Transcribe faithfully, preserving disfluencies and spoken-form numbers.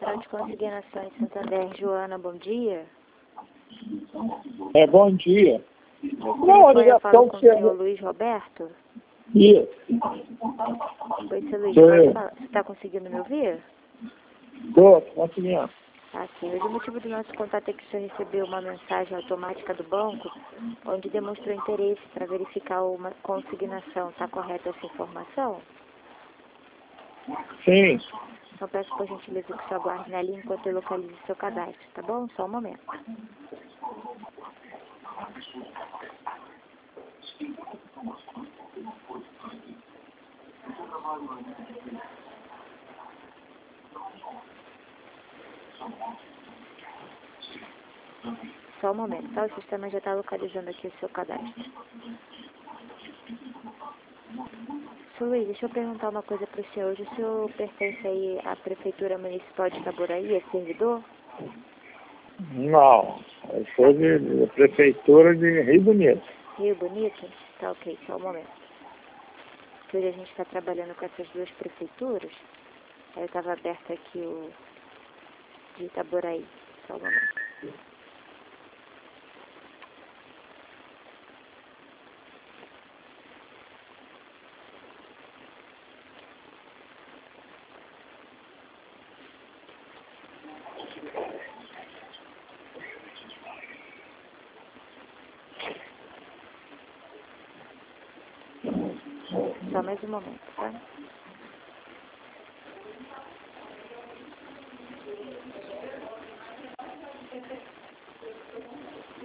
Central de Consignação em Santander. Joana, bom dia. É, bom dia. Não, eu falo com o senhor Luiz Roberto? Isso. Oi, seu Luiz, pode falar. Você está conseguindo me ouvir? Estou conseguindo. Aqui, hoje o motivo do nosso contato é que o senhor recebeu uma mensagem automática do banco, onde demonstrou interesse para verificar uma consignação. Está correta essa informação? Sim. Então peço por gentileza que o senhor aguarde na linha enquanto eu localize seu cadastro, tá bom? Só um momento. Só um momento, tá? O sistema já está localizando aqui o seu cadastro. Senhor Luiz, deixa eu perguntar uma coisa para o senhor. Hoje o senhor pertence aí à Prefeitura Municipal de Itaboraí, é servidor? Não. Eu sou de, de Prefeitura de Rio Bonito. Rio Bonito? Tá ok, só um momento. Porque hoje a gente está trabalhando com essas duas prefeituras. Aí eu estava aberto aqui o de Itaboraí. Só um momento. Só mais um momento, tá?